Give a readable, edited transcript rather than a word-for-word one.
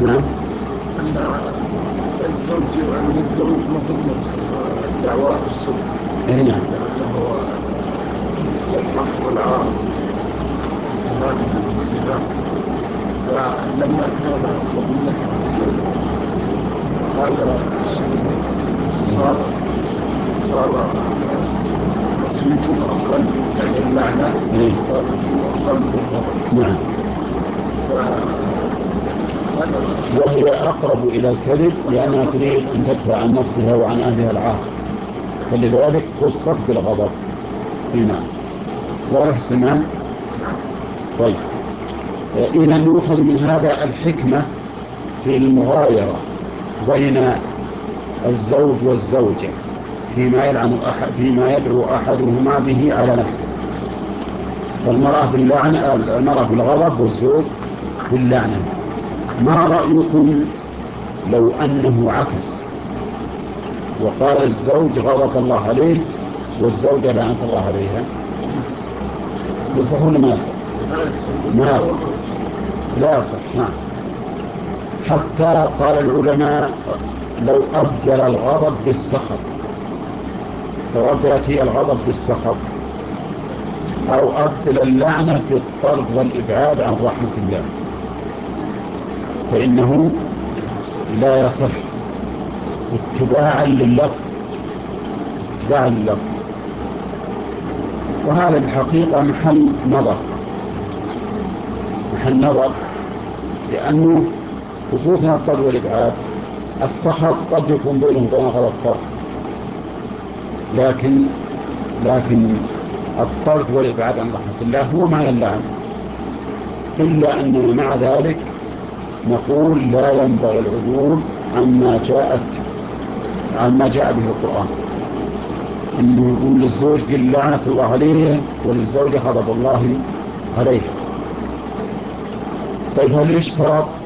نعم. أن الزوج مطلوب دعوات الصلح. أي نعم. هو الحق والعار هذه الصفات. فلما كان مطلوب الزوج هذا صار تصريف أقل يعني المعنى صار أقل. نعم. وهي أقرب إلى الكذب لأنها تريد أن تدفع عن نفسها وعن أهلها العار، فلذلك خصت بالغضب. نعم. واضح سمعان؟ طيب، إذا يؤخذ من هذا الحكمة في المغايرة بين الزوج والزوجة فيما يدعو أحدهما به على نفسه. فالمرأة باللعنة، المرأة بالغضب والزوج باللعنة. ما رأيكم لو أنه عكس وقال الزوج غضب الله عليه والزوجة لعنة الله عليها؟ يصح ولا ما يصح؟ ما يصح، لا يصح. نعم. حتى قال العلماء لو أبدل الغضب بالسخط، لو أبدلت هي الغضب بالسخط، أو أبدل اللعنة بالطرد والإبعاد عن رحمة الله، فإنه لا يصح اتباعا لللفظ. وهذا الحقيقة محل نظر، لأنه خصوصا الطرد والإبعاد، السخط قد يكون بينهم وبين غضب فرق، لكن الطرد والإبعاد عن رحمة الله هو معنى اللعن. إلا أننا مع ذلك نقول لا ينبغي العدول عما جاء به القرآن، إنه يقول للزوج قل لعنة الله عليه وللزوجة غضب الله عليه. طيب هل يشترط